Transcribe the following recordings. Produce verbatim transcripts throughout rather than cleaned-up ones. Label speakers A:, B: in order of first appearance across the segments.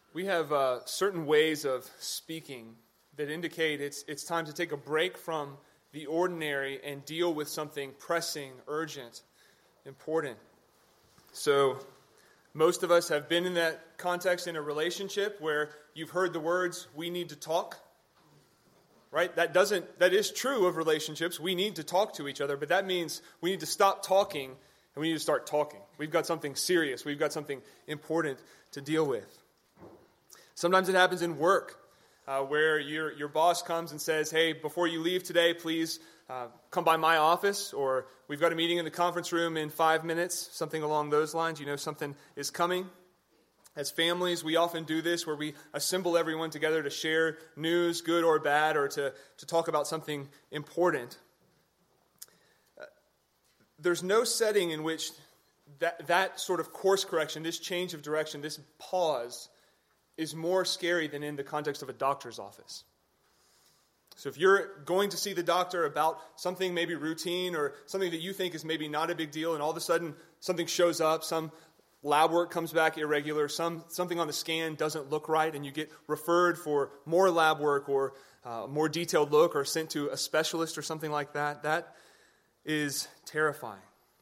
A: We have uh, certain ways of speaking that indicate it's it's time to take a break from the ordinary and deal with something pressing, urgent, important. So most of us have been in that context in a relationship where you've heard the words, "we need to talk." Right? That doesn't that is true of relationships. We need to talk to each other, but that means we need to stop talking and we need to start talking. We've got something serious. We've got something important to deal with. Sometimes it happens in work, uh, where your your boss comes and says, "Hey, before you leave today, please uh, come by my office," or "We've got a meeting in the conference room in five minutes," something along those lines. You know something is coming. As families, we often do this where we assemble everyone together to share news, good or bad, or to, to talk about something important. Uh, there's no setting in which that, that sort of course correction, this change of direction, this pause, is more scary than in the context of a doctor's office. So if you're going to see the doctor about something maybe routine or something that you think is maybe not a big deal, and all of a sudden something shows up, some lab work comes back irregular, some something on the scan doesn't look right, and you get referred for more lab work or a uh, more detailed look or sent to a specialist or something like that, that is terrifying.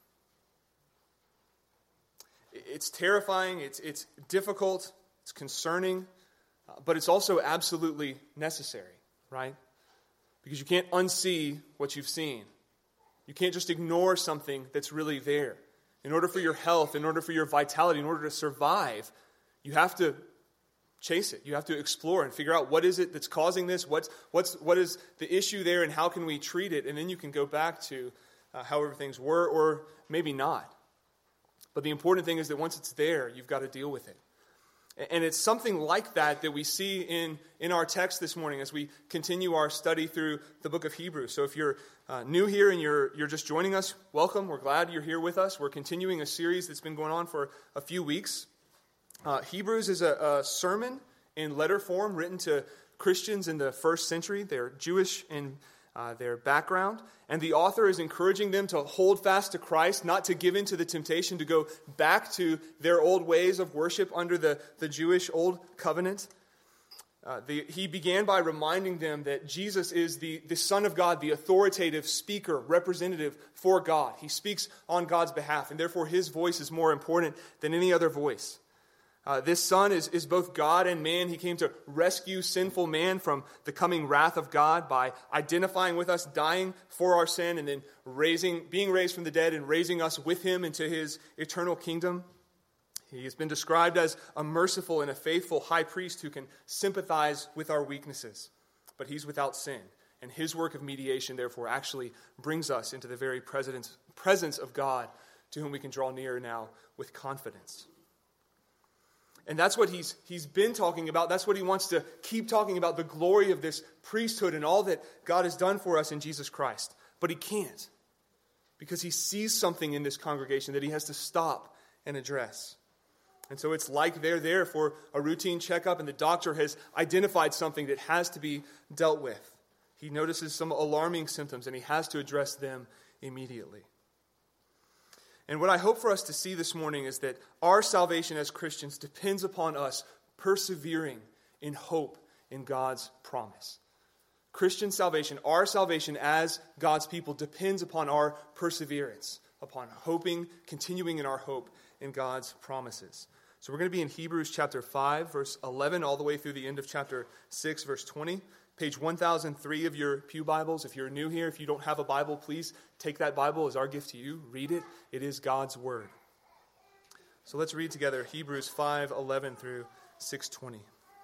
A: It's terrifying, it's it's difficult, it's concerning, uh, but it's also absolutely necessary, right? Because you can't unsee what you've seen. You can't just ignore something that's really there. In order for your health, in order for your vitality, in order to survive, you have to chase it. You have to explore and figure out what is it that's causing this, what's, what's, what is the issue there, and how can we treat it, and then you can go back to uh, however things were, or maybe not. But the important thing is that once it's there, you've got to deal with it. And it's something like that that we see in, in our text this morning as we continue our study through the book of Hebrews. So if you're uh, new here and you're you're just joining us, welcome. We're glad you're here with us. We're continuing a series that's been going on for a few weeks. Uh, Hebrews is a, a sermon in letter form written to Christians in the first century. They're Jewish in uh, their background. And the author is encouraging them to hold fast to Christ, not to give in to the temptation to go back to their old ways of worship under the, the Jewish old covenant. Uh, the, he began by reminding them that Jesus is the, the Son of God, the authoritative speaker, representative for God. He speaks on God's behalf, and therefore his voice is more important than any other voice. Uh, this Son is, is both God and man. He came to rescue sinful man from the coming wrath of God by identifying with us, dying for our sin, and then raising, being raised from the dead and raising us with him into his eternal kingdom. He has been described as a merciful and a faithful high priest who can sympathize with our weaknesses. But he's without sin. And his work of mediation, therefore, actually brings us into the very presence, presence of God, to whom we can draw near now with confidence. And that's what he's he's been talking about. That's what he wants to keep talking about, the glory of this priesthood and all that God has done for us in Jesus Christ. But he can't, because he sees something in this congregation that he has to stop and address. And so it's like they're there for a routine checkup, and the doctor has identified something that has to be dealt with. He notices some alarming symptoms, and he has to address them immediately. And what I hope for us to see this morning is that our salvation as Christians depends upon us persevering in hope in God's promise. Christian salvation, our salvation as God's people, depends upon our perseverance, upon hoping, continuing in our hope in God's promises. So we're going to be in Hebrews chapter five, verse eleven, all the way through the end of chapter six, verse twenty. Page one thousand three of your pew Bibles. If you're new here, if you don't have a Bible, please take that Bible as our gift to you. Read it. It is God's Word. So let's read together Hebrews five eleven through six twenty.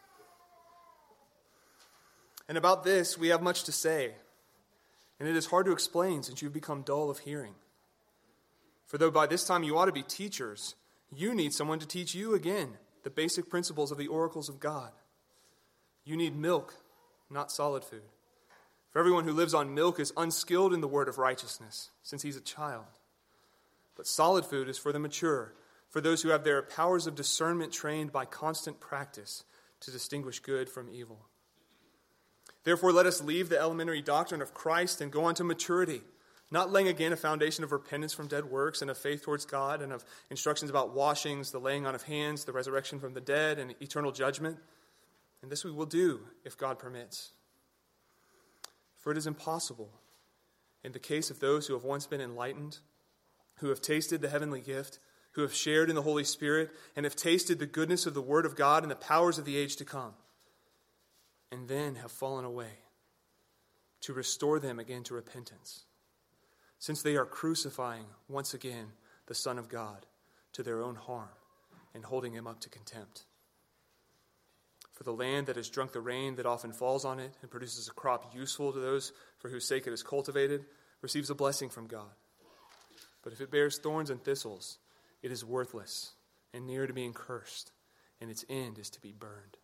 A: And about this we have much to say, and it is hard to explain since you've become dull of hearing. For though by this time you ought to be teachers, you need someone to teach you again the basic principles of the oracles of God. You need milk, not solid food. For everyone who lives on milk is unskilled in the word of righteousness, since he's a child. But solid food is for the mature, for those who have their powers of discernment trained by constant practice to distinguish good from evil. Therefore, let us leave the elementary doctrine of Christ and go on to maturity, Not laying again a foundation of repentance from dead works and of faith towards God and of instructions about washings, the laying on of hands, the resurrection from the dead, and eternal judgment. And this we will do if God permits. For it is impossible, in the case of those who have once been enlightened, who have tasted the heavenly gift, who have shared in the Holy Spirit, and have tasted the goodness of the Word of God and the powers of the age to come, and then have fallen away, to restore them again to repentance, since they are crucifying once again the Son of God to their own harm and holding him up to contempt. For the land that has drunk the rain that often falls on it and produces a crop useful to those for whose sake it is cultivated receives a blessing from God. But if it bears thorns and thistles, it is worthless and near to being cursed, and its end is to be burned.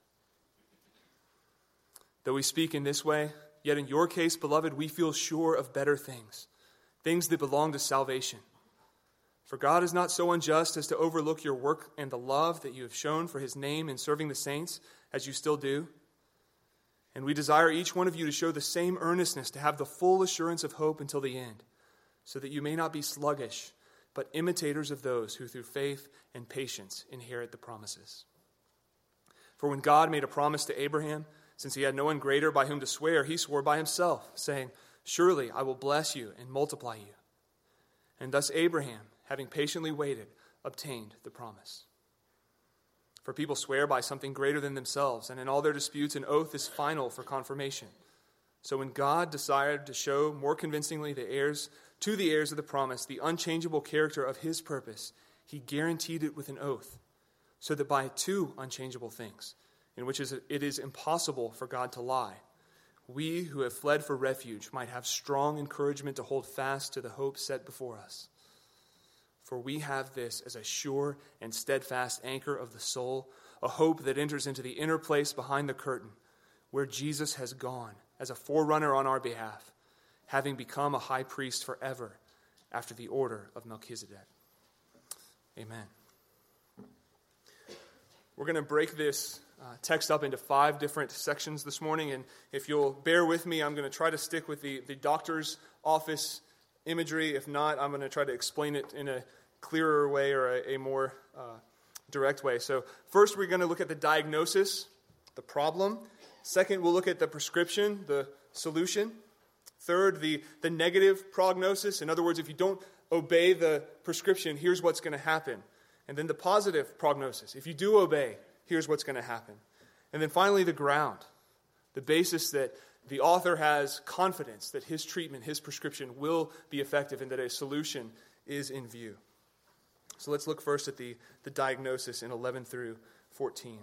A: Though we speak in this way, yet in your case, beloved, we feel sure of better things, things that belong to salvation. For God is not so unjust as to overlook your work and the love that you have shown for his name in serving the saints, as you still do. And we desire each one of you to show the same earnestness, to have the full assurance of hope until the end, so that you may not be sluggish, but imitators of those who through faith and patience inherit the promises. For when God made a promise to Abraham, since he had no one greater by whom to swear, he swore by himself, saying, "Surely I will bless you and multiply you." And thus Abraham, having patiently waited, obtained the promise. For people swear by something greater than themselves, and in all their disputes an oath is final for confirmation. So when God desired to show more convincingly the heirs to the heirs of the promise the unchangeable character of his purpose, he guaranteed it with an oath, so that by two unchangeable things, in which it is impossible for God to lie, we who have fled for refuge might have strong encouragement to hold fast to the hope set before us. For we have this as a sure and steadfast anchor of the soul, a hope that enters into the inner place behind the curtain, where Jesus has gone as a forerunner on our behalf, having become a high priest forever after the order of Melchizedek. Amen. We're going to break this uh, text up into five different sections this morning, and if you'll bear with me, I'm going to try to stick with the, the doctor's office imagery. If not, I'm going to try to explain it in a clearer way or a, a more uh, direct way. So first, we're going to look at the diagnosis, the problem. Second, we'll look at the prescription, the solution. Third, the, the negative prognosis. In other words, if you don't obey the prescription, here's what's going to happen. And then the positive prognosis. If you do obey, here's what's going to happen. And then finally, the ground, the basis that the author has confidence that his treatment, his prescription will be effective and that a solution is in view. So let's look first at the, the diagnosis in eleven through fourteen.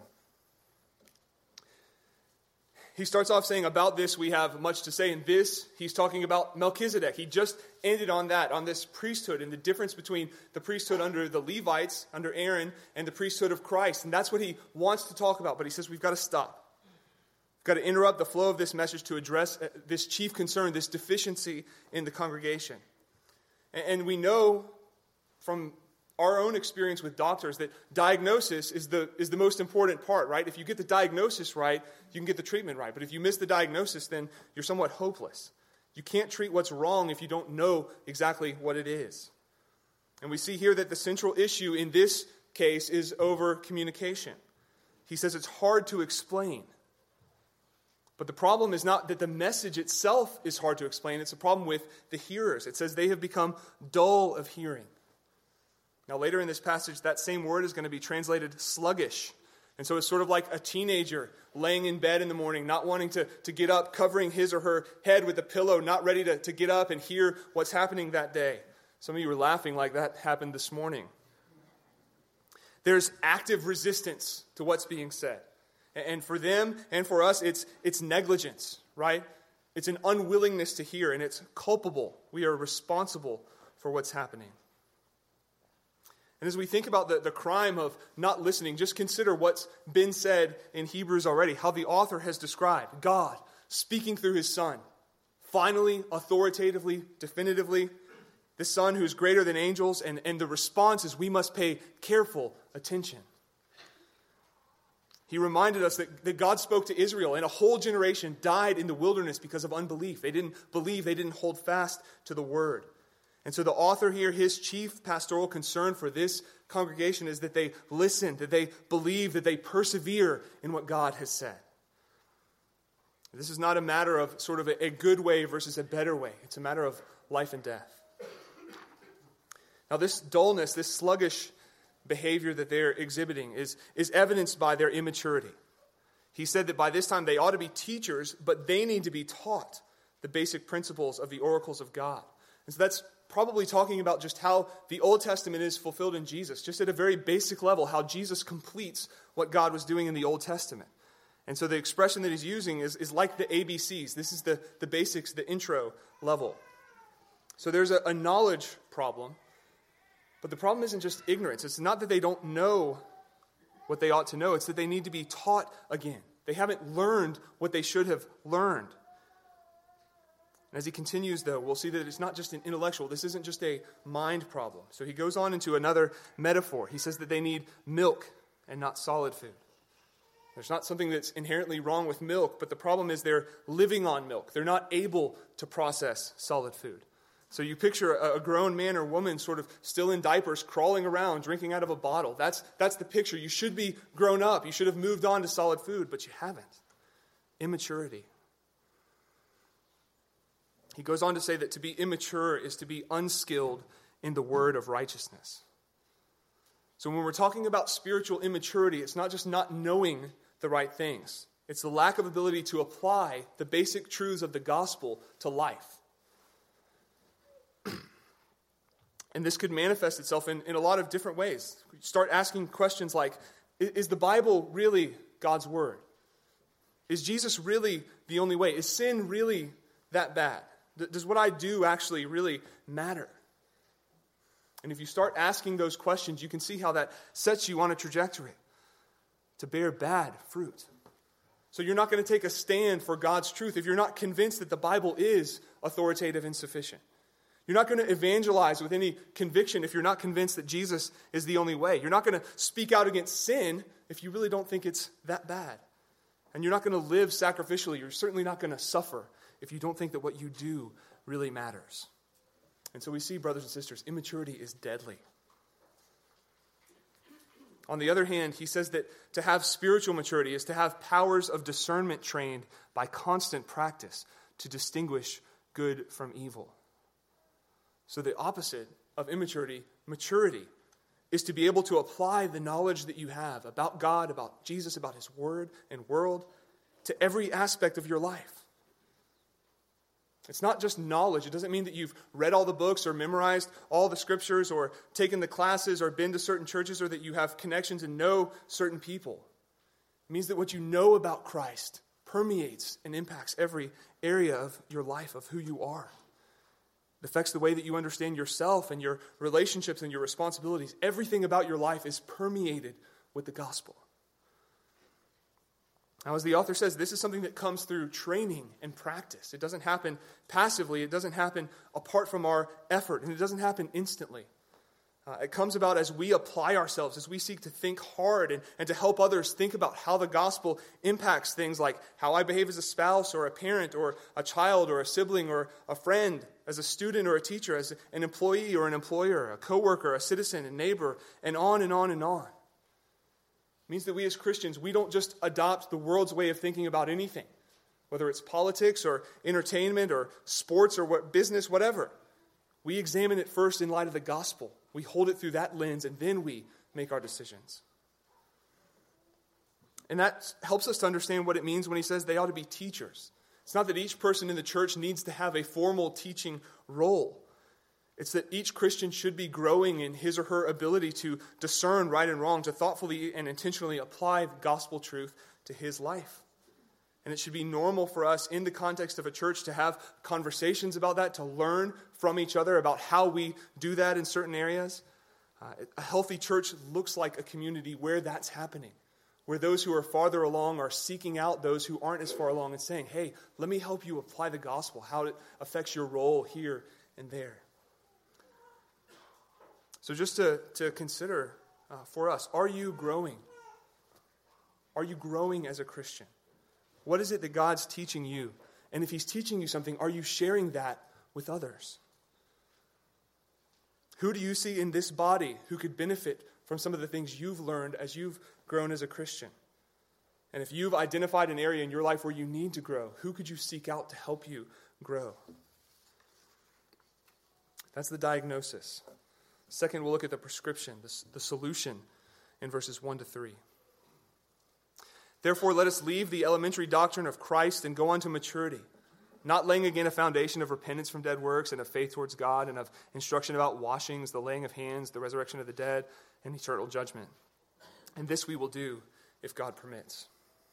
A: He starts off saying, about this we have much to say. In this, he's talking about Melchizedek. He just ended on that, on this priesthood and the difference between the priesthood under the Levites, under Aaron, and the priesthood of Christ. And that's what he wants to talk about. But he says we've got to stop. We've got to interrupt the flow of this message to address this chief concern, this deficiency in the congregation. And we know from our own experience with doctors that diagnosis is the is the most important part, right? If you get the diagnosis right, you can get the treatment right. But if you miss the diagnosis, then you're somewhat hopeless. You can't treat what's wrong if you don't know exactly what it is. And we see here that the central issue in this case is over communication. He says it's hard to explain. But the problem is not that the message itself is hard to explain. It's a problem with the hearers. It says they have become dull of hearing. Now, later in this passage, that same word is going to be translated sluggish. And so it's sort of like a teenager laying in bed in the morning, not wanting to, to get up, covering his or her head with a pillow, not ready to, to get up and hear what's happening that day. Some of you were laughing like that happened this morning. There's active resistance to what's being said. And for them and for us, it's, it's negligence, right? It's an unwillingness to hear, and it's culpable. We are responsible for what's happening. And as we think about the, the crime of not listening, just consider what's been said in Hebrews already, how the author has described God speaking through his Son, finally, authoritatively, definitively, the Son who's greater than angels, and, and the response is we must pay careful attention. He reminded us that, that God spoke to Israel, and a whole generation died in the wilderness because of unbelief. They didn't believe, they didn't hold fast to the word. And so the author here, his chief pastoral concern for this congregation is that they listen, that they believe, that they persevere in what God has said. This is not a matter of sort of a, a good way versus a better way. It's a matter of life and death. Now this dullness, this sluggish behavior that they're exhibiting is, is evidenced by their immaturity. He said that by this time they ought to be teachers, but they need to be taught the basic principles of the oracles of God. And so that's probably talking about just how the Old Testament is fulfilled in Jesus, just at a very basic level, how Jesus completes what God was doing in the Old Testament. And so the expression that he's using is, is like the A B Cs. This is the, the basics, the intro level. So there's a, a knowledge problem, but the problem isn't just ignorance. It's not that they don't know what they ought to know. It's that they need to be taught again. They haven't learned what they should have learned. And as he continues, though, we'll see that it's not just an intellectual. This isn't just a mind problem. So he goes on into another metaphor. He says that they need milk and not solid food. There's not something that's inherently wrong with milk, but the problem is they're living on milk. They're not able to process solid food. So you picture a, a grown man or woman sort of still in diapers, crawling around, drinking out of a bottle. That's, that's the picture. You should be grown up. You should have moved on to solid food, but you haven't. Immaturity. He goes on to say that to be immature is to be unskilled in the word of righteousness. So when we're talking about spiritual immaturity, it's not just not knowing the right things. It's the lack of ability to apply the basic truths of the gospel to life. And this could manifest itself in, in a lot of different ways. You start asking questions like, is the Bible really God's word? Is Jesus really the only way? Is sin really that bad? Does what I do actually really matter? And if you start asking those questions, you can see how that sets you on a trajectory to bear bad fruit. So you're not going to take a stand for God's truth if you're not convinced that the Bible is authoritative and sufficient. You're not going to evangelize with any conviction if you're not convinced that Jesus is the only way. You're not going to speak out against sin if you really don't think it's that bad. And you're not going to live sacrificially. You're certainly not going to suffer if you don't think that what you do really matters. And so we see, brothers and sisters, immaturity is deadly. On the other hand, he says that to have spiritual maturity is to have powers of discernment trained by constant practice to distinguish good from evil. So the opposite of immaturity, maturity, is to be able to apply the knowledge that you have about God, about Jesus, about his word and world to every aspect of your life. It's not just knowledge. It doesn't mean that you've read all the books or memorized all the scriptures or taken the classes or been to certain churches or that you have connections and know certain people. It means that what you know about Christ permeates and impacts every area of your life, of who you are. It affects the way that you understand yourself and your relationships and your responsibilities. Everything about your life is permeated with the gospel. Now, as the author says, this is something that comes through training and practice. It doesn't happen passively. It doesn't happen apart from our effort, and it doesn't happen instantly. Uh, it comes about as we apply ourselves, as we seek to think hard and, and to help others think about how the gospel impacts things like how I behave as a spouse or a parent or a child or a sibling or a friend, as a student or a teacher, as an employee or an employer, a coworker, a citizen, a neighbor, and on and on and on. It means that we as Christians, we don't just adopt the world's way of thinking about anything, whether it's politics or entertainment or sports or what business, whatever. We examine it first in light of the gospel. We hold it through that lens, and then we make our decisions. And that helps us to understand what it means when he says they ought to be teachers. It's not that each person in the church needs to have a formal teaching role. It's that each Christian should be growing in his or her ability to discern right and wrong, to thoughtfully and intentionally apply the gospel truth to his life. And it should be normal for us in the context of a church to have conversations about that, to learn from each other about how we do that in certain areas. Uh, a healthy church looks like a community where that's happening, where those who are farther along are seeking out those who aren't as far along and saying, hey, let me help you apply the gospel, how it affects your role here and there. So just to, to consider uh, for us, are you growing? Are you growing as a Christian? What is it that God's teaching you? And if he's teaching you something, are you sharing that with others? Who do you see in this body who could benefit from some of the things you've learned as you've grown as a Christian? And if you've identified an area in your life where you need to grow, who could you seek out to help you grow? That's the diagnosis. Second, we'll look at the prescription, the, the solution in verses one to three. Therefore, let us leave the elementary doctrine of Christ and go on to maturity, not laying again a foundation of repentance from dead works and of faith towards God and of instruction about washings, the laying of hands, the resurrection of the dead, and eternal judgment. And this we will do if God permits.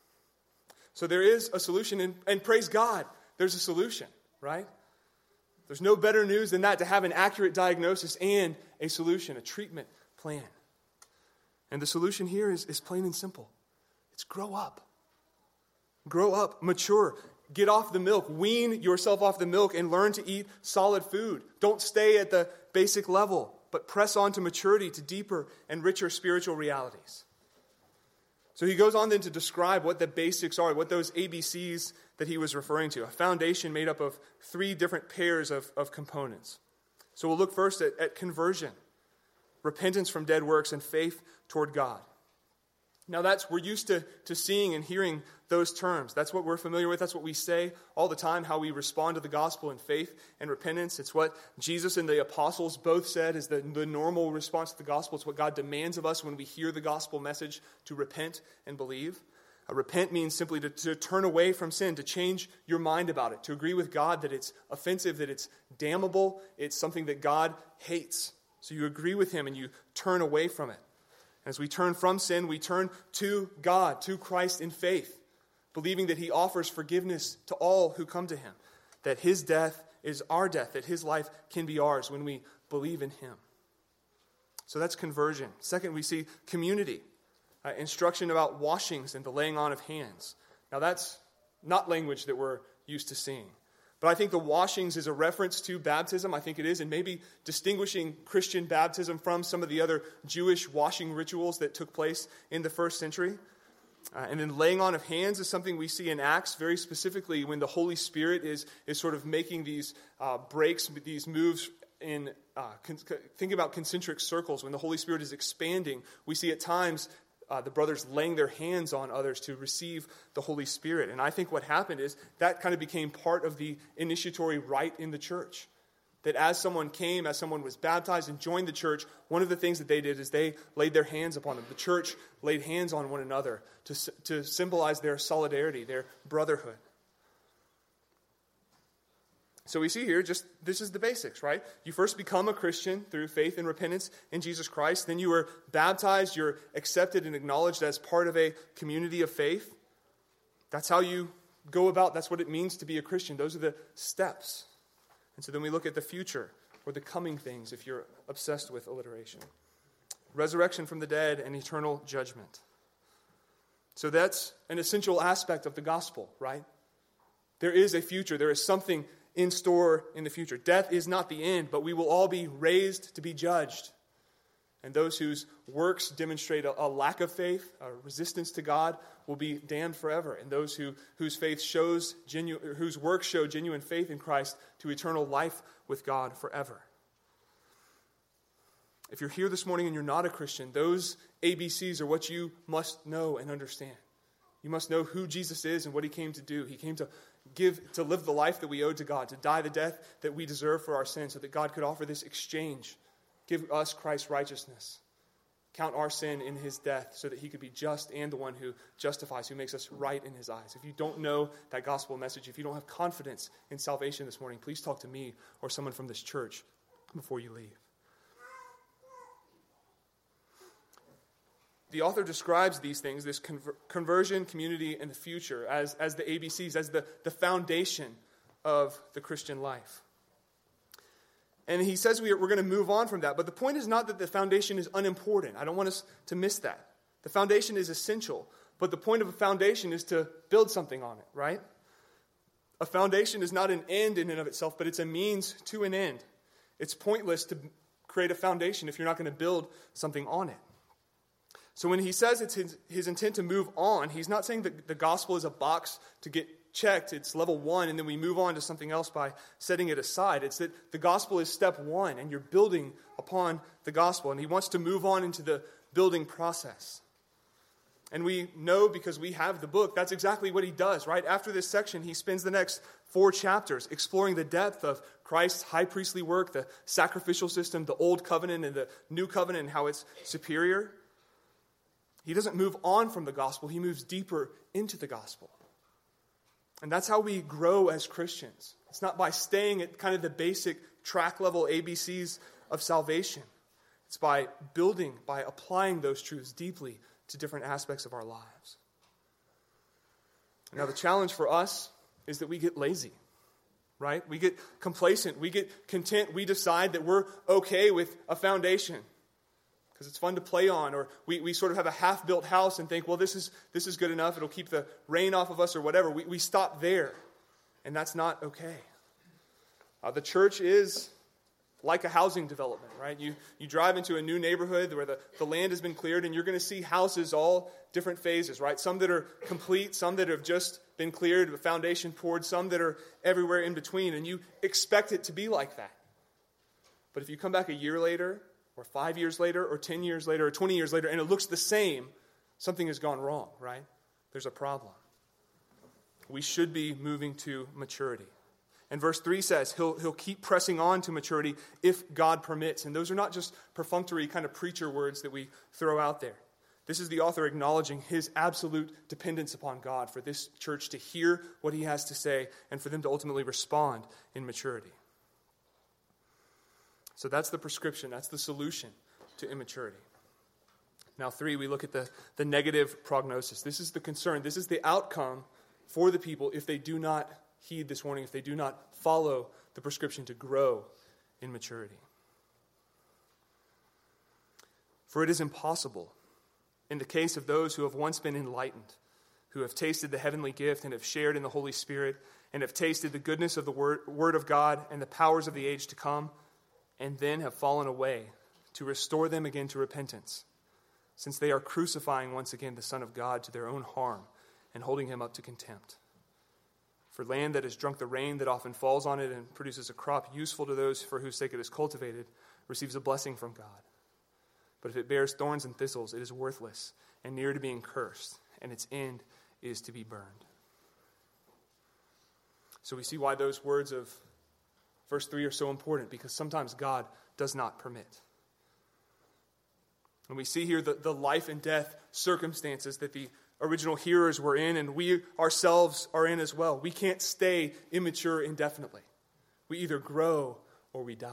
A: So there is a solution, and, and praise God, there's a solution, right? There's no better news than that, to have an accurate diagnosis and a solution, a treatment plan. And the solution here is, is plain and simple. It's grow up. Grow up, mature. Get off the milk. Wean yourself off the milk and learn to eat solid food. Don't stay at the basic level, but press on to maturity, to deeper and richer spiritual realities. So he goes on then to describe what the basics are, what those A B Cs that he was referring to, a foundation made up of three different pairs of, of components. So we'll look first at, at conversion, repentance from dead works, and faith toward God. Now that's, we're used to, to seeing and hearing those terms. That's what we're familiar with. That's what we say all the time, how we respond to the gospel in faith and repentance. It's what Jesus and the apostles both said is the, the normal response to the gospel. It's what God demands of us when we hear the gospel message, to repent and believe. Uh, repent means simply to, to turn away from sin, to change your mind about it, to agree with God that it's offensive, that it's damnable, it's something that God hates. So you agree with him and you turn away from it. As we turn from sin, we turn to God, to Christ in faith, believing that he offers forgiveness to all who come to him, that his death is our death, that his life can be ours when we believe in him. So that's conversion. Second, we see community, uh, instruction about washings and the laying on of hands. Now that's not language that we're used to seeing. But I think the washings is a reference to baptism. I think it is, and maybe distinguishing Christian baptism from some of the other Jewish washing rituals that took place in the first century. Uh, and then laying on of hands is something we see in Acts, very specifically when the Holy Spirit is, is sort of making these uh, breaks, these moves in, uh, con- think about concentric circles. When the Holy Spirit is expanding, we see at times Uh, the brothers laying their hands on others to receive the Holy Spirit. And I think what happened is that kind of became part of the initiatory rite in the church. That as someone came, as someone was baptized and joined the church, one of the things that they did is they laid their hands upon them. The church laid hands on one another to, to symbolize their solidarity, their brotherhood. So we see here, just this is the basics, right? You first become a Christian through faith and repentance in Jesus Christ. Then you are baptized. You're accepted and acknowledged as part of a community of faith. That's how you go about, that's what it means to be a Christian. Those are the steps. And so then we look at the future, or the coming things, if you're obsessed with alliteration. Resurrection from the dead and eternal judgment. So that's an essential aspect of the gospel, right? There is a future. There is something in store in the future. Death is not the end, but we will all be raised to be judged. And those whose works demonstrate a, a lack of faith, a resistance to God, will be damned forever. And those who whose faith shows genuine, whose works show genuine faith in Christ, to eternal life with God forever. If you're here this morning and you're not a Christian, those A B Cs are what you must know and understand. You must know who Jesus is and what he came to do. He came to give, to live the life that we owed to God, to die the death that we deserve for our sins, so that God could offer this exchange. Give us Christ's righteousness. Count our sin in his death so that he could be just and the one who justifies, who makes us right in his eyes. If you don't know that gospel message, if you don't have confidence in salvation this morning, please talk to me or someone from this church before you leave. The author describes these things, this conver- conversion, community, and the future, as, as the A B Cs, as the, the foundation of the Christian life. And he says we are, we're going to move on from that. But the point is not that the foundation is unimportant. I don't want us to miss that. The foundation is essential. But the point of a foundation is to build something on it, right? A foundation is not an end in and of itself, but it's a means to an end. It's pointless to create a foundation if you're not going to build something on it. So when he says it's his, his intent to move on, he's not saying that the gospel is a box to get checked, it's level one, and then we move on to something else by setting it aside. It's that the gospel is step one, and you're building upon the gospel. And he wants to move on into the building process. And we know, because we have the book, that's exactly what he does, right? After this section, he spends the next four chapters exploring the depth of Christ's high priestly work, the sacrificial system, the old covenant and the new covenant, and how it's superior. He doesn't move on from the gospel. He moves deeper into the gospel. And that's how we grow as Christians. It's not by staying at kind of the basic track level A B Cs of salvation. It's by building, by applying those truths deeply to different aspects of our lives. Now, the challenge for us is that we get lazy, right? We get complacent. We get content. We decide that we're okay with a foundation because it's fun to play on, or we, we sort of have a half-built house and think, well, this is this is good enough. It'll keep the rain off of us or whatever. We, we stop there, and that's not okay. Uh, the church is like a housing development, right? You you drive into a new neighborhood where the, the land has been cleared, and you're going to see houses all different phases, right? Some that are complete, some that have just been cleared, a foundation poured, some that are everywhere in between, and you expect it to be like that. But if you come back a year later, or five years later, or ten years later, or twenty years later, and it looks the same, something has gone wrong, right? There's a problem. We should be moving to maturity. And verse three says he'll, he'll keep pressing on to maturity if God permits. And those are not just perfunctory kind of preacher words that we throw out there. This is the author acknowledging his absolute dependence upon God for this church to hear what he has to say and for them to ultimately respond in maturity. So that's the prescription. That's the solution to immaturity. Now, three, we look at the, the negative prognosis. This is the concern. This is the outcome for the people if they do not heed this warning, if they do not follow the prescription to grow in maturity. For it is impossible, in the case of those who have once been enlightened, who have tasted the heavenly gift and have shared in the Holy Spirit, and have tasted the goodness of the word, word of God and the powers of the age to come, and then have fallen away, to restore them again to repentance, since they are crucifying once again the Son of God to their own harm and holding him up to contempt. For land that has drunk the rain that often falls on it and produces a crop useful to those for whose sake it is cultivated, receives a blessing from God. But if it bears thorns and thistles, it is worthless and near to being cursed, and its end is to be burned. So we see why those words of verse three are so important, because sometimes God does not permit. And we see here the, the life and death circumstances that the original hearers were in, and we ourselves are in as well. We can't stay immature indefinitely. We either grow or we die.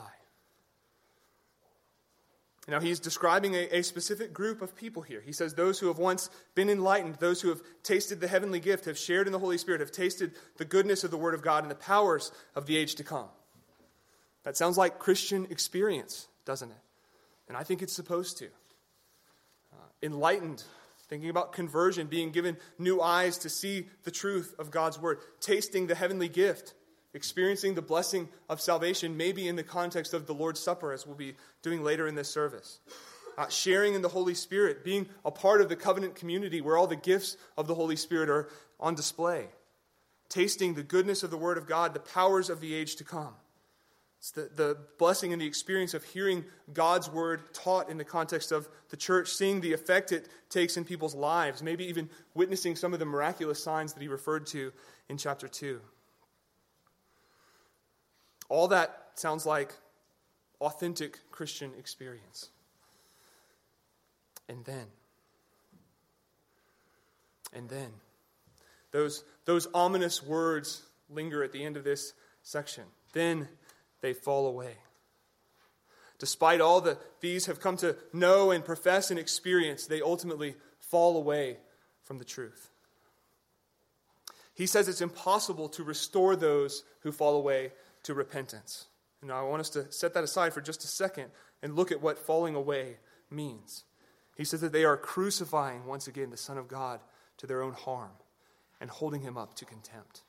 A: Now, he's describing a, a specific group of people here. He says those who have once been enlightened, those who have tasted the heavenly gift, have shared in the Holy Spirit, have tasted the goodness of the Word of God and the powers of the age to come. That sounds like Christian experience, doesn't it? And I think it's supposed to. Uh, enlightened, thinking about conversion, being given new eyes to see the truth of God's Word, tasting the heavenly gift, experiencing the blessing of salvation, maybe in the context of the Lord's Supper, as we'll be doing later in this service. Uh, sharing in the Holy Spirit, being a part of the covenant community where all the gifts of the Holy Spirit are on display. Tasting the goodness of the Word of God, the powers of the age to come. It's the, the blessing and the experience of hearing God's Word taught in the context of the church, seeing the effect it takes in people's lives, maybe even witnessing some of the miraculous signs that he referred to in chapter two. All that sounds like authentic Christian experience. And then, and then, those, those ominous words linger at the end of this section. Then they fall away. Despite all that these have come to know and profess and experience, they ultimately fall away from the truth. He says it's impossible to restore those who fall away to repentance. Now, I want us to set that aside for just a second and look at what falling away means. He says that they are crucifying, once again, the Son of God to their own harm and holding him up to contempt.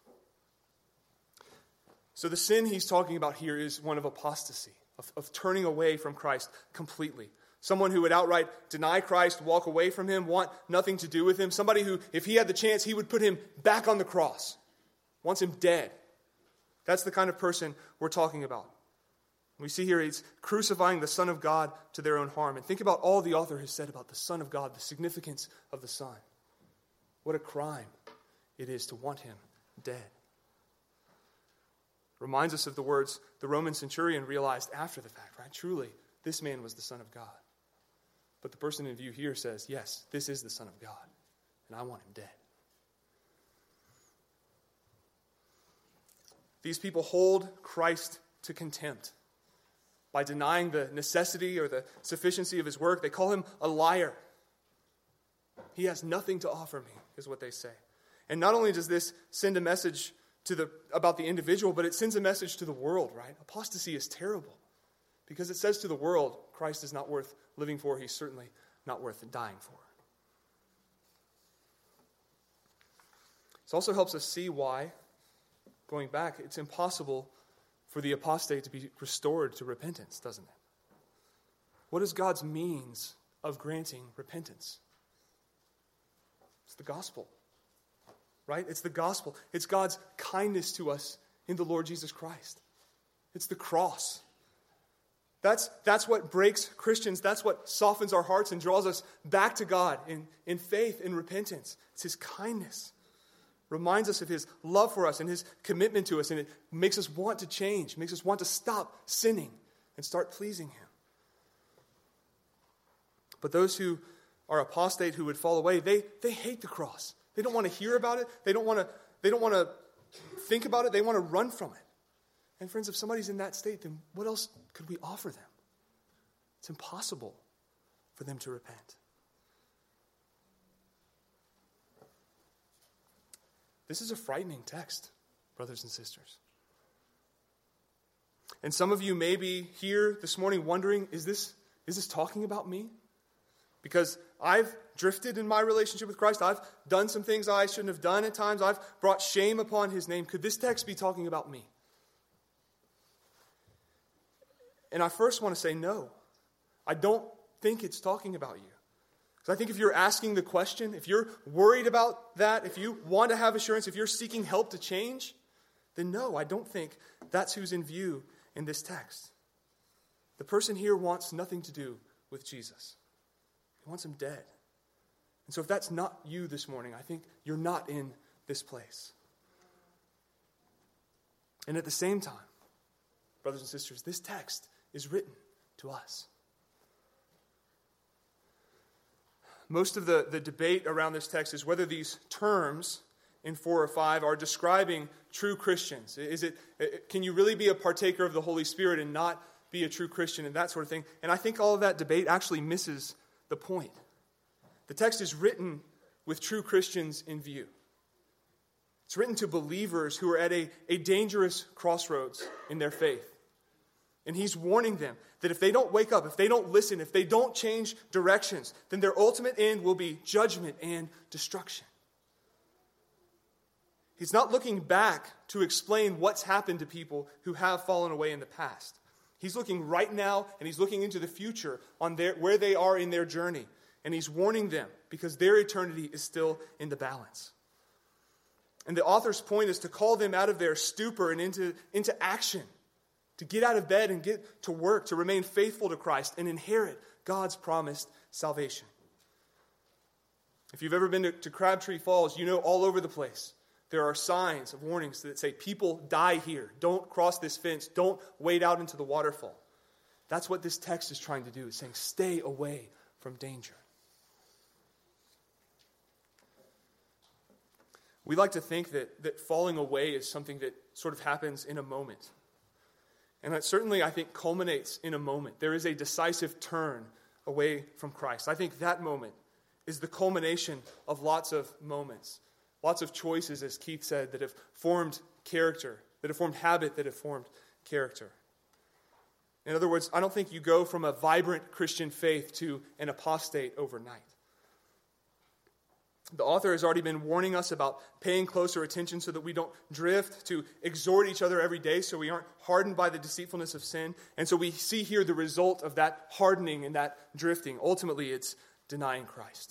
A: So the sin he's talking about here is one of apostasy, of, of turning away from Christ completely, Someone who would outright deny Christ, walk away from him, want nothing to do with him. Somebody who, if he had the chance, he would put him back on the cross. Wants him dead. That's the kind of person we're talking about. We see here he's crucifying the Son of God to their own harm. And think about all the author has said about the Son of God, the significance of the Son. What a crime it is to want him dead. Reminds us of the words the Roman centurion realized after the fact, right? Truly, this man was the Son of God. But the person in view here says, yes, this is the Son of God, and I want him dead. These people hold Christ to contempt by denying the necessity or the sufficiency of his work. They call him a liar. He has nothing to offer me, is what they say. And not only does this send a message to the about the individual, but it sends a message to the world, right? Apostasy is terrible because it says to the world, Christ is not worth living for. He's certainly not worth dying for. This also helps us see why, going back, it's impossible for the apostate to be restored to repentance, doesn't it? What is God's means of granting repentance? It's the gospel, right? It's the gospel. It's God's kindness to us in the Lord Jesus Christ. It's the cross. That's, that's what breaks Christians. That's what softens our hearts and draws us back to God in, in faith and repentance. It's his kindness. Reminds us of his love for us and his commitment to us. And it makes us want to change. Makes us want to stop sinning and start pleasing him. But those who are apostate, who would fall away, they, they hate the cross. They don't want to hear about it. They don't want to, they don't want to think about it. They want to run from it. And friends, if somebody's in that state, then what else could we offer them? It's impossible for them to repent. This is a frightening text, brothers and sisters. And some of you may be here this morning wondering, is this, is this talking about me? Because I've drifted in my relationship with Christ. I've done some things I shouldn't have done at times. I've brought shame upon his name. Could this text be talking about me? And I first want to say no. I don't think it's talking about you. Because I think if you're asking the question, if you're worried about that, if you want to have assurance, if you're seeking help to change, then no, I don't think that's who's in view in this text. The person here wants nothing to do with Jesus. He wants him dead. And so if that's not you this morning, I think you're not in this place. And at the same time, brothers and sisters, this text is written to us. Most of the, the debate around this text is whether these terms in four or five are describing true Christians. Is it, can you really be a partaker of the Holy Spirit and not be a true Christian and that sort of thing? And I think all of that debate actually misses the point. The text is written with true Christians in view. It's written to believers who are at a, a dangerous crossroads in their faith. And he's warning them that if they don't wake up, if they don't listen, if they don't change directions, then their ultimate end will be judgment and destruction. He's not looking back to explain what's happened to people who have fallen away in the past. He's looking right now and he's looking into the future on their, where they are in their journey. And he's warning them because their eternity is still in the balance. And the author's point is to call them out of their stupor and into, into action. To get out of bed and get to work, to remain faithful to Christ and inherit God's promised salvation. If you've ever been to, to Crabtree Falls, you know all over the place there are signs of warnings that say, people die here. Don't cross this fence. Don't wade out into the waterfall. That's what this text is trying to do. It's saying, stay away from danger. We like to think that, that falling away is something that sort of happens in a moment. And that certainly, I think, culminates in a moment. There is a decisive turn away from Christ. I think that moment is the culmination of lots of moments, lots of choices, as Keith said, that have formed character, that have formed habit, that have formed character. In other words, I don't think you go from a vibrant Christian faith to an apostate overnight. The author has already been warning us about paying closer attention so that we don't drift, to exhort each other every day so we aren't hardened by the deceitfulness of sin. And so we see here the result of that hardening and that drifting. Ultimately, it's denying Christ.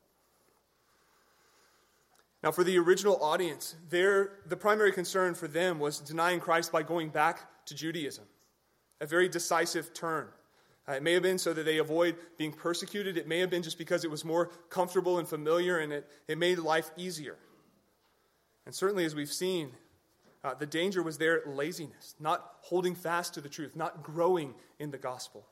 A: Now, for the original audience, their, the primary concern for them was denying Christ by going back to Judaism, a very decisive turn. Uh, it may have been so that they avoid being persecuted. It may have been just because it was more comfortable and familiar, and it, it made life easier. And certainly, as we've seen, uh, the danger was their laziness, not holding fast to the truth, not growing in the gospel.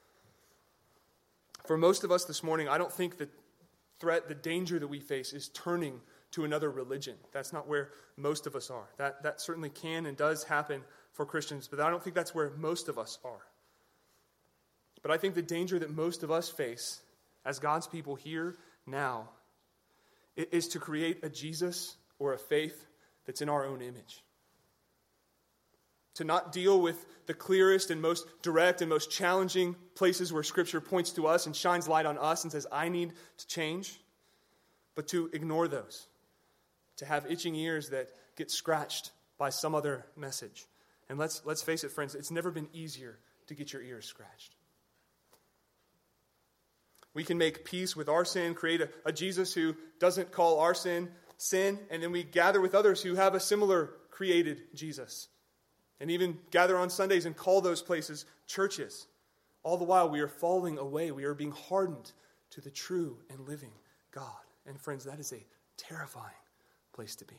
A: For most of us this morning, I don't think the threat, the danger that we face is turning to another religion. That's not where most of us are. That, that certainly can and does happen for Christians, but I don't think that's where most of us are. But I think the danger that most of us face as God's people here now is to create a Jesus or a faith that's in our own image. To not deal with the clearest and most direct and most challenging places where Scripture points to us and shines light on us and says, I need to change, but to ignore those. To have itching ears that get scratched by some other message. And let's, let's face it, friends, it's never been easier to get your ears scratched. We can make peace with our sin, create a, a Jesus who doesn't call our sin sin, and then we gather with others who have a similar created Jesus. And even gather on Sundays and call those places churches. All the while we are falling away. We are being hardened to the true and living God. And friends, that is a terrifying place to be.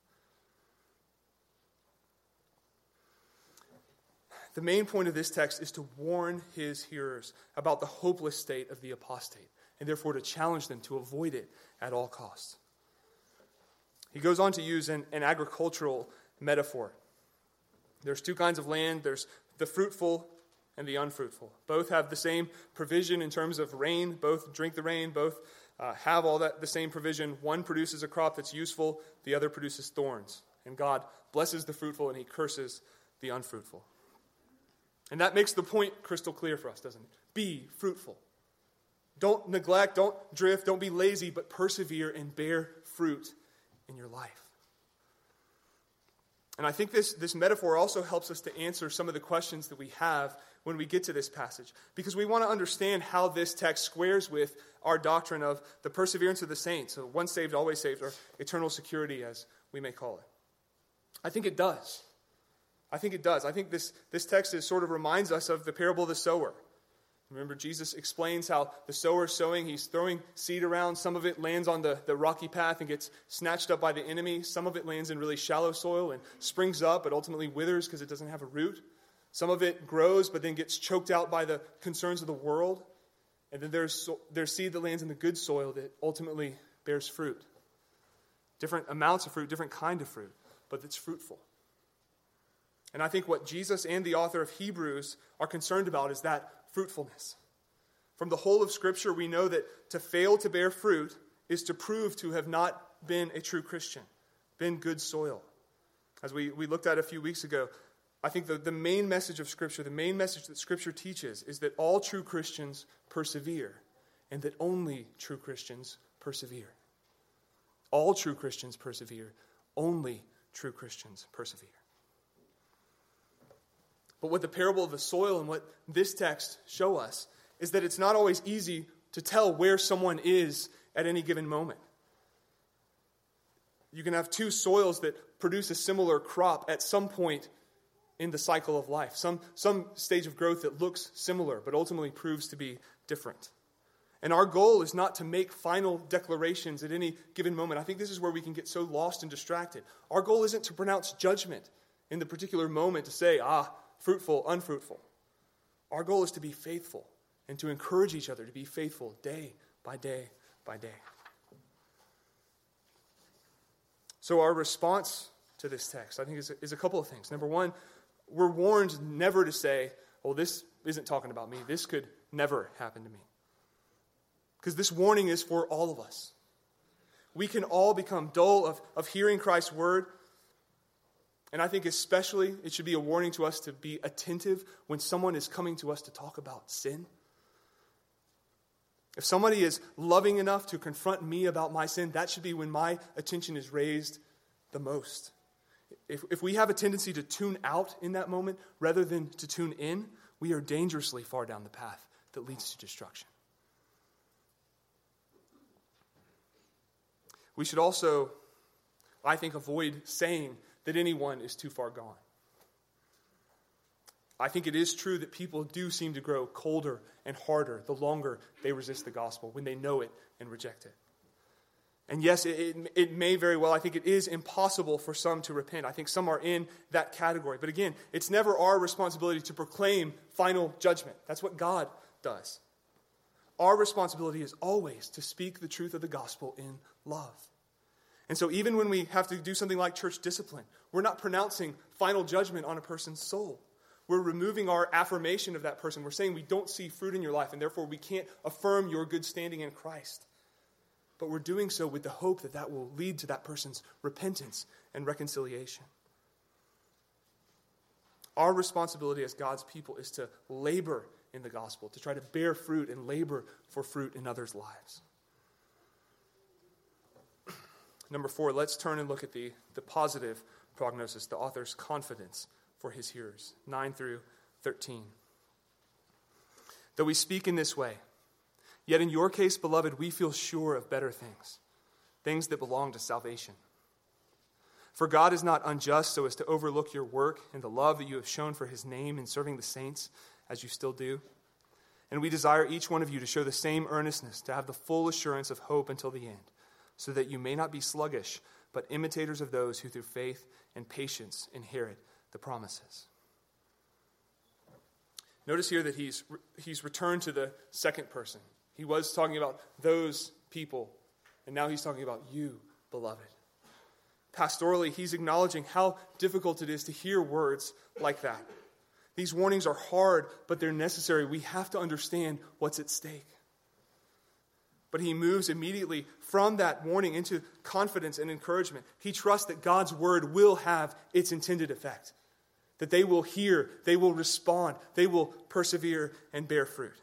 A: The main point of this text is to warn his hearers about the hopeless state of the apostate, and therefore to challenge them to avoid it at all costs. He goes on to use an, an agricultural metaphor. There's two kinds of land. There's the fruitful and the unfruitful. Both have the same provision in terms of rain. Both drink the rain. Both uh, have all that the same provision. One produces a crop that's useful. The other produces thorns. And God blesses the fruitful and he curses the unfruitful. And that makes the point crystal clear for us, doesn't it? Be fruitful. Don't neglect, don't drift, don't be lazy, but persevere and bear fruit in your life. And I think this, this metaphor also helps us to answer some of the questions that we have when we get to this passage, because we want to understand how this text squares with our doctrine of the perseverance of the saints, so once saved, always saved, or eternal security, as we may call it. I think it does. I think it does. I think this, this text is sort of reminds us of the parable of the sower. Remember, Jesus explains how the sower is sowing. He's throwing seed around. Some of it lands on the, the rocky path and gets snatched up by the enemy. Some of it lands in really shallow soil and springs up, but ultimately withers because it doesn't have a root. Some of it grows, but then gets choked out by the concerns of the world. And then there's, there's seed that lands in the good soil that ultimately bears fruit. Different amounts of fruit, different kind of fruit, but it's fruitful. And I think what Jesus and the author of Hebrews are concerned about is that fruitfulness. From the whole of Scripture, we know that to fail to bear fruit is to prove to have not been a true Christian, been good soil. As we, we looked at a few weeks ago, I think the, the main message of Scripture, the main message that Scripture teaches is that all true Christians persevere, and that only true Christians persevere. All true Christians persevere, only true Christians persevere. But what the parable of the soil and what this text show us is that it's not always easy to tell where someone is at any given moment. You can have two soils that produce a similar crop at some point in the cycle of life, some, some stage of growth that looks similar but ultimately proves to be different. And our goal is not to make final declarations at any given moment. I think this is where we can get so lost and distracted. Our goal isn't to pronounce judgment in the particular moment, to say, ah, fruitful, unfruitful. Our goal is to be faithful and to encourage each other to be faithful day by day by day. So our response to this text, I think, is a, is a couple of things. Number one, we're warned never to say, well, this isn't talking about me. This could never happen to me. Because this warning is for all of us. We can all become dull of, of hearing Christ's word. And I think especially it should be a warning to us to be attentive when someone is coming to us to talk about sin. If somebody is loving enough to confront me about my sin, that should be when my attention is raised the most. If, if we have a tendency to tune out in that moment rather than to tune in, we are dangerously far down the path that leads to destruction. We should also, I think, avoid saying that anyone is too far gone. I think it is true that people do seem to grow colder and harder the longer they resist the gospel, when they know it and reject it. And yes, it, it, it may very well, I think it is impossible for some to repent. I think some are in that category. But again, it's never our responsibility to proclaim final judgment. That's what God does. Our responsibility is always to speak the truth of the gospel in love. And so even when we have to do something like church discipline, we're not pronouncing final judgment on a person's soul. We're removing our affirmation of that person. We're saying we don't see fruit in your life, and therefore we can't affirm your good standing in Christ. But we're doing so with the hope that that will lead to that person's repentance and reconciliation. Our responsibility as God's people is to labor in the gospel, to try to bear fruit and labor for fruit in others' lives. Number four, let's turn and look at the, the positive prognosis, the author's confidence for his hearers. nine through thirteen. Though we speak in this way, yet in your case, beloved, we feel sure of better things, things that belong to salvation. For God is not unjust so as to overlook your work and the love that you have shown for his name in serving the saints, as you still do. And we desire each one of you to show the same earnestness, to have the full assurance of hope until the end, so that you may not be sluggish, but imitators of those who through faith and patience inherit the promises. Notice here that he's he's returned to the second person. He was talking about those people, and now he's talking about you, beloved. Pastorally, he's acknowledging how difficult it is to hear words like that. These warnings are hard, but they're necessary. We have to understand what's at stake. But he moves immediately from that warning into confidence and encouragement. He trusts that God's word will have its intended effect, that they will hear, they will respond, they will persevere and bear fruit.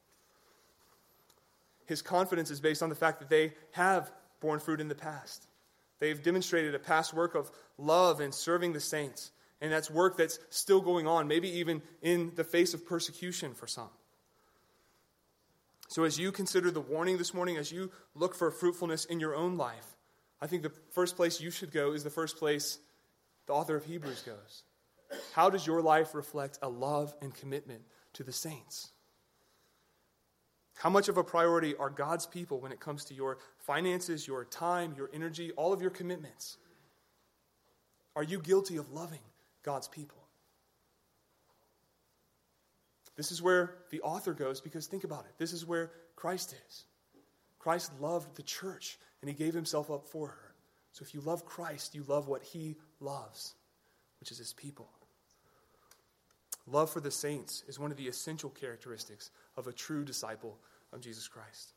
A: His confidence is based on the fact that they have borne fruit in the past. They've demonstrated a past work of love and serving the saints, and that's work that's still going on, maybe even in the face of persecution for some. So as you consider the warning this morning, as you look for fruitfulness in your own life, I think the first place you should go is the first place the author of Hebrews goes. How does your life reflect a love and commitment to the saints? How much of a priority are God's people when it comes to your finances, your time, your energy, all of your commitments? Are you guilty of loving God's people? This is where the author goes, because think about it. This is where Christ is. Christ loved the church, and he gave himself up for her. So if you love Christ, you love what he loves, which is his people. Love for the saints is one of the essential characteristics of a true disciple of Jesus Christ.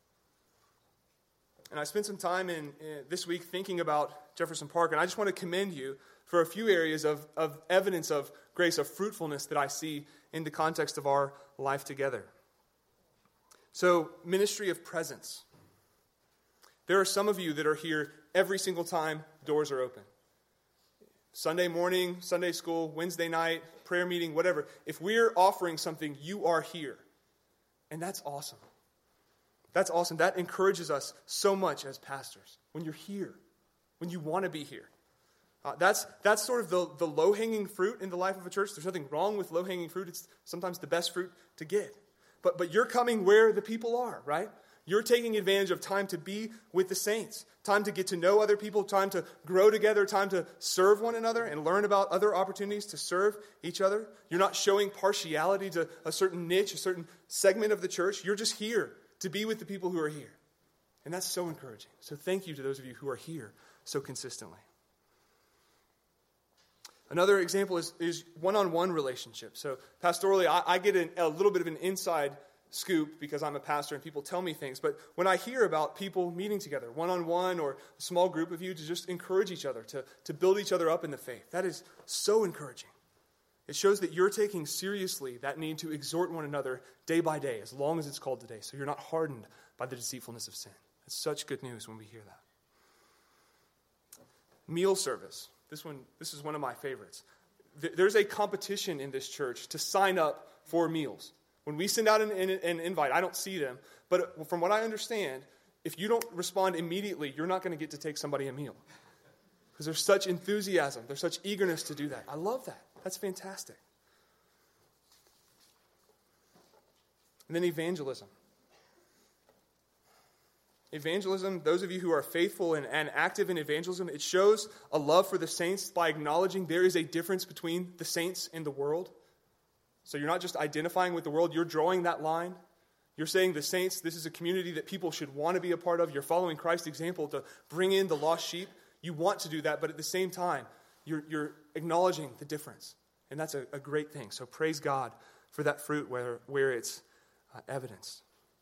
A: And I spent some time in, in this week thinking about Jefferson Park, and I just want to commend you for a few areas of, of evidence of grace, of fruitfulness that I see in the context of our life together. So, ministry of presence. There are some of you that are here every single time doors are open. Sunday morning, Sunday school, Wednesday night, prayer meeting, whatever. If we're offering something, you are here. And that's awesome. That's awesome. That encourages us so much as pastors. When you're here, when you want to be here. Uh, that's that's sort of the, the low-hanging fruit in the life of a church. There's nothing wrong with low-hanging fruit. It's sometimes the best fruit to get. But but you're coming where the people are, right? You're taking advantage of time to be with the saints, time to get to know other people, time to grow together, time to serve one another and learn about other opportunities to serve each other. You're not showing partiality to a certain niche, a certain segment of the church. You're just here to be with the people who are here. And that's so encouraging. So thank you to those of you who are here so consistently. Another example is, is one-on-one relationships. So pastorally, I, I get an, a little bit of an inside scoop because I'm a pastor and people tell me things. But when I hear about people meeting together, one-on-one or a small group of you to just encourage each other, to, to build each other up in the faith, that is so encouraging. It shows that you're taking seriously that need to exhort one another day by day, as long as it's called today, so you're not hardened by the deceitfulness of sin. It's such good news when we hear that. Meal service. This one, this is one of my favorites. There's a competition in this church to sign up for meals. When we send out an, an, an invite, I don't see them, but from what I understand, if you don't respond immediately, you're not going to get to take somebody a meal. Because there's such enthusiasm, there's such eagerness to do that. I love that. That's fantastic. And then evangelism. Evangelism, those of you who are faithful and, and active in evangelism, it shows a love for the saints by acknowledging there is a difference between the saints and the world. So you're not just identifying with the world, you're drawing that line. You're saying the saints, this is a community that people should want to be a part of. You're following Christ's example to bring in the lost sheep. You want to do that, but at the same time, you're, you're acknowledging the difference. And that's a, a great thing. So praise God for that fruit where, where it's uh, evidenced.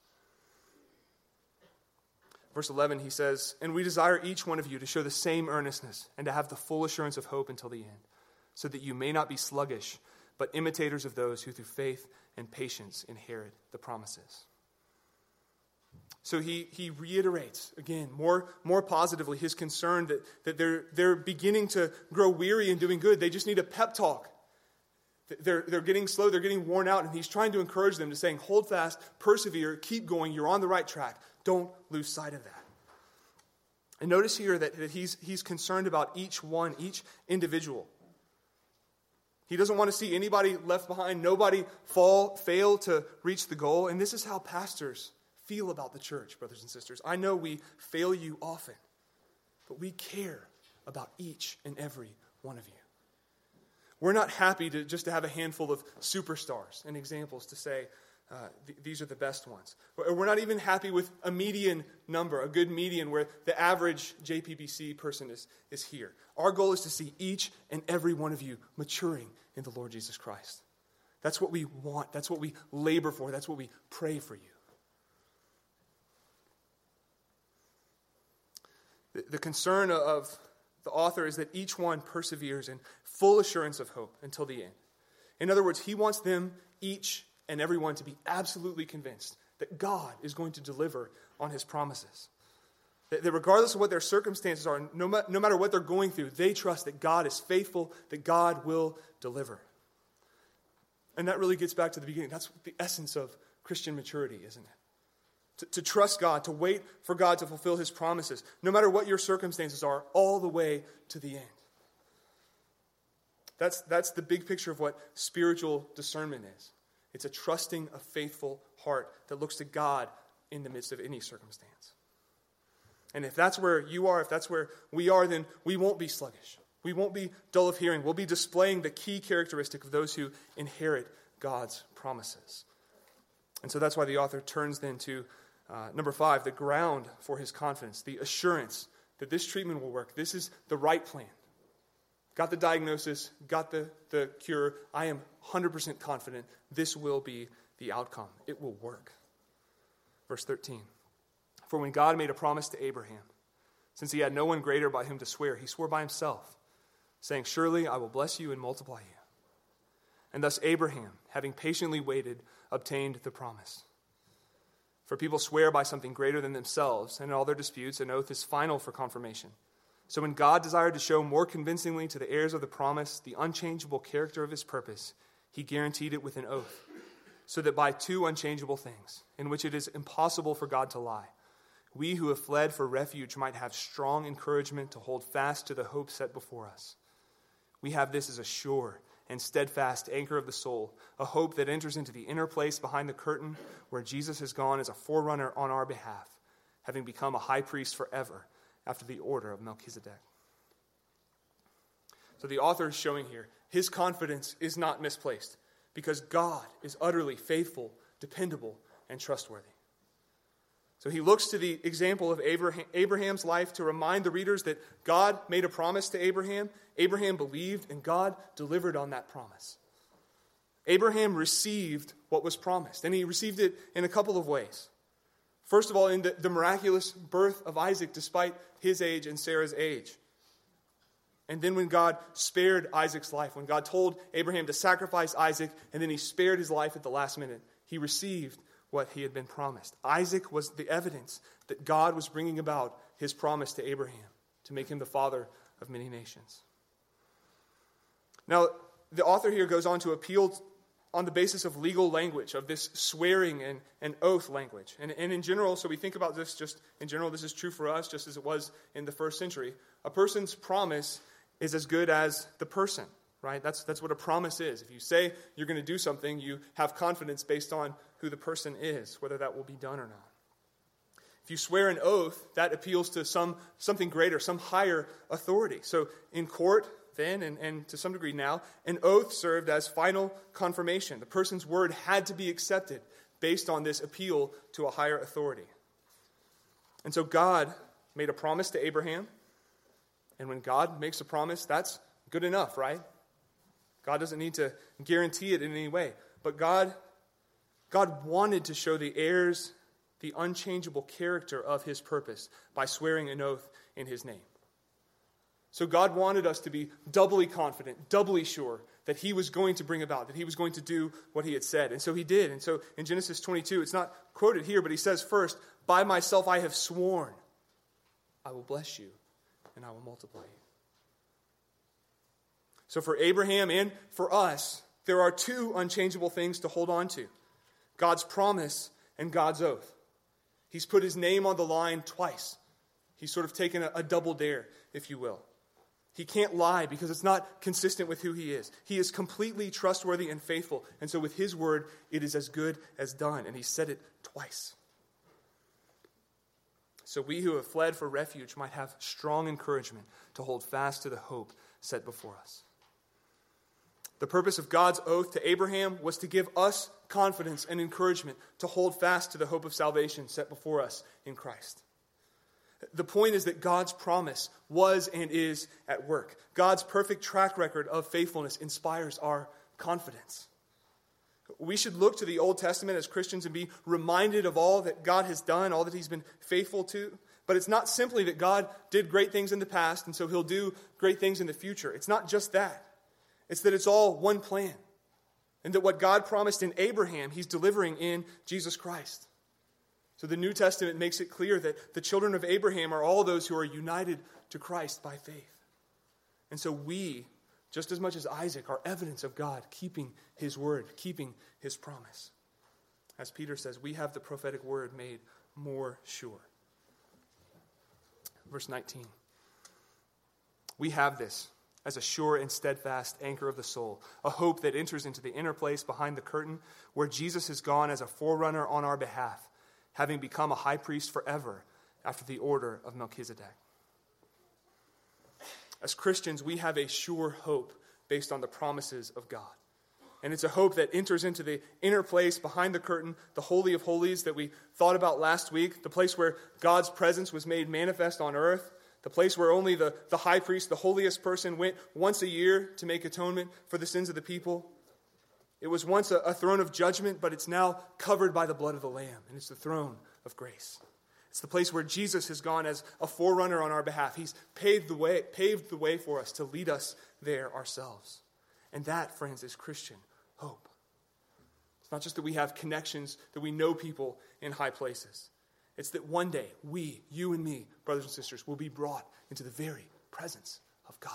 A: Verse eleven, he says, "And we desire each one of you to show the same earnestness and to have the full assurance of hope until the end, so that you may not be sluggish, but imitators of those who through faith and patience inherit the promises." So he he reiterates, again, more, more positively, his concern that, that they're, they're beginning to grow weary in doing good. They just need a pep talk. They're, they're getting slow, they're getting worn out, and he's trying to encourage them to saying, hold fast, persevere, keep going, you're on the right track. Don't lose sight of that. And notice here that, that he's, he's concerned about each one, each individual. He doesn't want to see anybody left behind, nobody fall, fail to reach the goal. And this is how pastors feel about the church, brothers and sisters. I know we fail you often, but we care about each and every one of you. We're not happy to just to have a handful of superstars and examples to say, uh, th- these are the best ones. We're not even happy with a median number, a good median where the average J P B C person is, is here. Our goal is to see each and every one of you maturing in the Lord Jesus Christ. That's what we want. That's what we labor for. That's what we pray for you. The, the concern of the author is that each one perseveres in full assurance of hope until the end. In other words, he wants them, each and everyone, to be absolutely convinced that God is going to deliver on his promises. That, that regardless of what their circumstances are, no, ma- no matter what they're going through, they trust that God is faithful, that God will deliver. And that really gets back to the beginning. That's the essence of Christian maturity, isn't it? To, to trust God, to wait for God to fulfill his promises, no matter what your circumstances are, all the way to the end. That's, that's the big picture of what spiritual discernment is. It's a trusting, a faithful heart that looks to God in the midst of any circumstance. And if that's where you are, if that's where we are, then we won't be sluggish. We won't be dull of hearing. We'll be displaying the key characteristic of those who inherit God's promises. And so that's why the author turns then to uh, number five, the ground for his confidence, the assurance that this treatment will work. This is the right plan. Got the diagnosis, got the, the cure. I am one hundred percent confident this will be the outcome. It will work. Verse thirteen. For when God made a promise to Abraham, since he had no one greater by whom to swear, he swore by himself, saying, surely I will bless you and multiply you. And thus Abraham, having patiently waited, obtained the promise. For people swear by something greater than themselves, and in all their disputes, an oath is final for confirmation. So when God desired to show more convincingly to the heirs of the promise the unchangeable character of his purpose, he guaranteed it with an oath, so that by two unchangeable things, in which it is impossible for God to lie, we who have fled for refuge might have strong encouragement to hold fast to the hope set before us. We have this as a sure and steadfast anchor of the soul, a hope that enters into the inner place behind the curtain where Jesus has gone as a forerunner on our behalf, having become a high priest forever after the order of Melchizedek. So the author is showing here his confidence is not misplaced because God is utterly faithful, dependable, and trustworthy. So he looks to the example of Abraham, Abraham's life to remind the readers that God made a promise to Abraham. Abraham believed, and God delivered on that promise. Abraham received what was promised, and he received it in a couple of ways. First of all, in the, the miraculous birth of Isaac, despite his age and Sarah's age. And then when God spared Isaac's life, when God told Abraham to sacrifice Isaac, and then he spared his life at the last minute, he received what he had been promised. Isaac was the evidence that God was bringing about his promise to Abraham to make him the father of many nations. Now, the author here goes on to appeal on the basis of legal language, of this swearing and, and oath language. And, and in general, so we think about this just in general, this is true for us just as it was in the first century. A person's promise is as good as the person, right? That's, that's what a promise is. If you say you're going to do something, you have confidence based on who the person is, whether that will be done or not. If you swear an oath, that appeals to some something greater, some higher authority. So in court, then, and, and to some degree now, an oath served as final confirmation. The person's word had to be accepted based on this appeal to a higher authority. And so God made a promise to Abraham, and when God makes a promise, that's good enough, right? God doesn't need to guarantee it in any way. But God, God wanted to show the heirs the unchangeable character of his purpose by swearing an oath in his name. So God wanted us to be doubly confident, doubly sure that he was going to bring about, that he was going to do what he had said. And so he did. And so in Genesis twenty-two, it's not quoted here, but he says first, by myself I have sworn, I will bless you and I will multiply you. So for Abraham and for us, there are two unchangeable things to hold on to: God's promise and God's oath. He's put his name on the line twice. He's sort of taken a, a double dare, if you will. He can't lie because it's not consistent with who he is. He is completely trustworthy and faithful. And so with his word, it is as good as done. And he said it twice. So we who have fled for refuge might have strong encouragement to hold fast to the hope set before us. The purpose of God's oath to Abraham was to give us confidence and encouragement to hold fast to the hope of salvation set before us in Christ. The point is that God's promise was and is at work. God's perfect track record of faithfulness inspires our confidence. We should look to the Old Testament as Christians and be reminded of all that God has done, all that he's been faithful to. But it's not simply that God did great things in the past and so he'll do great things in the future. It's not just that. It's that it's all one plan. And that what God promised in Abraham, he's delivering in Jesus Christ. So the New Testament makes it clear that the children of Abraham are all those who are united to Christ by faith. And so we, just as much as Isaac, are evidence of God keeping his word, keeping his promise. As Peter says, we have the prophetic word made more sure. Verse nineteen. We have this as a sure and steadfast anchor of the soul, a hope that enters into the inner place behind the curtain, where Jesus has gone as a forerunner on our behalf, having become a high priest forever after the order of Melchizedek. As Christians, we have a sure hope based on the promises of God. And it's a hope that enters into the inner place behind the curtain, the Holy of Holies that we thought about last week, the place where God's presence was made manifest on earth, the place where only the, the high priest, the holiest person, went once a year to make atonement for the sins of the people. It was once a, a throne of judgment, but it's now covered by the blood of the Lamb, and it's the throne of grace. It's the place where Jesus has gone as a forerunner on our behalf. He's paved the way, paved the way for us to lead us there ourselves. And that, friends, is Christian hope. It's not just that we have connections, that we know people in high places. It's that one day, we, you and me, brothers and sisters, will be brought into the very presence of God.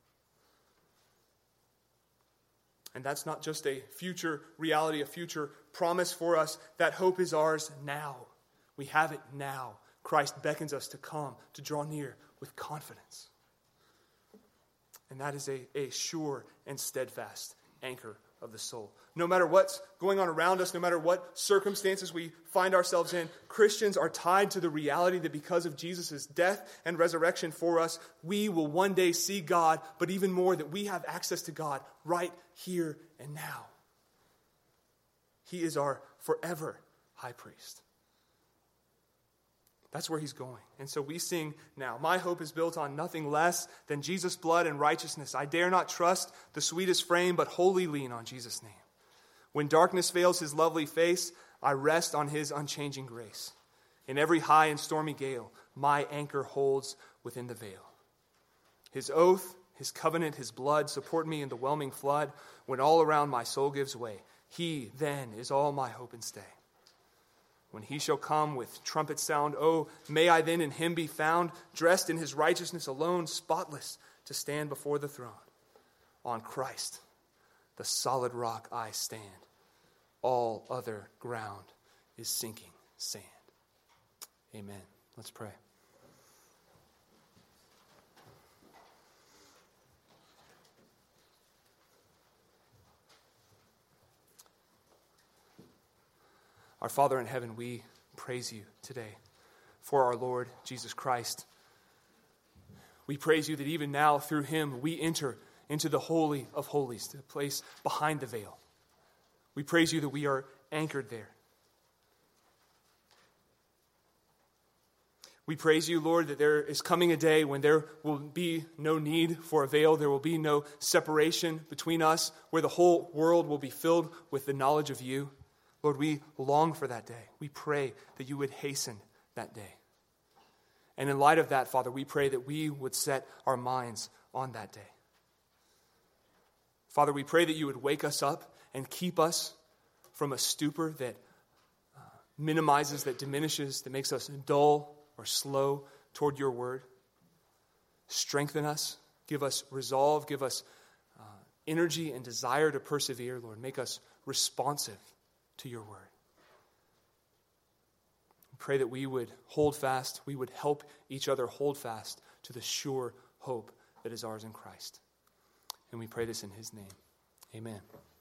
A: And that's not just a future reality, a future promise for us. That hope is ours now. We have it now. Christ beckons us to come, to draw near with confidence. And that is a, a sure and steadfast anchor of the soul. No matter what's going on around us, no matter what circumstances we find ourselves in, Christians are tied to the reality that because of Jesus' death and resurrection for us, we will one day see God, but even more that we have access to God right here and now. He is our forever high priest. That's where he's going. And so we sing now, my hope is built on nothing less than Jesus' blood and righteousness. I dare not trust the sweetest frame, but wholly lean on Jesus' name. When darkness veils his lovely face, I rest on his unchanging grace. In every high and stormy gale, my anchor holds within the veil. His oath His covenant, his blood, support me in the whelming flood when all around my soul gives way. He then is all my hope and stay. When he shall come with trumpet sound, oh, may I then in him be found, dressed in his righteousness alone, spotless, to stand before the throne. On Christ, the solid rock, I stand. All other ground is sinking sand. Amen. Let's pray. Our Father in heaven, we praise you today for our Lord Jesus Christ. We praise you that even now through him we enter into the Holy of Holies, the place behind the veil. We praise you that we are anchored there. We praise you, Lord, that there is coming a day when there will be no need for a veil. There will be no separation between us, where the whole world will be filled with the knowledge of you. Lord, we long for that day. We pray that you would hasten that day. And in light of that, Father, we pray that we would set our minds on that day. Father, we pray that you would wake us up and keep us from a stupor that uh, minimizes, that diminishes, that makes us dull or slow toward your word. Strengthen us, give us resolve, give us uh, energy and desire to persevere, Lord. Make us responsive to your word. We pray that we would hold fast, we would help each other hold fast to the sure hope that is ours in Christ. And we pray this in his name. Amen.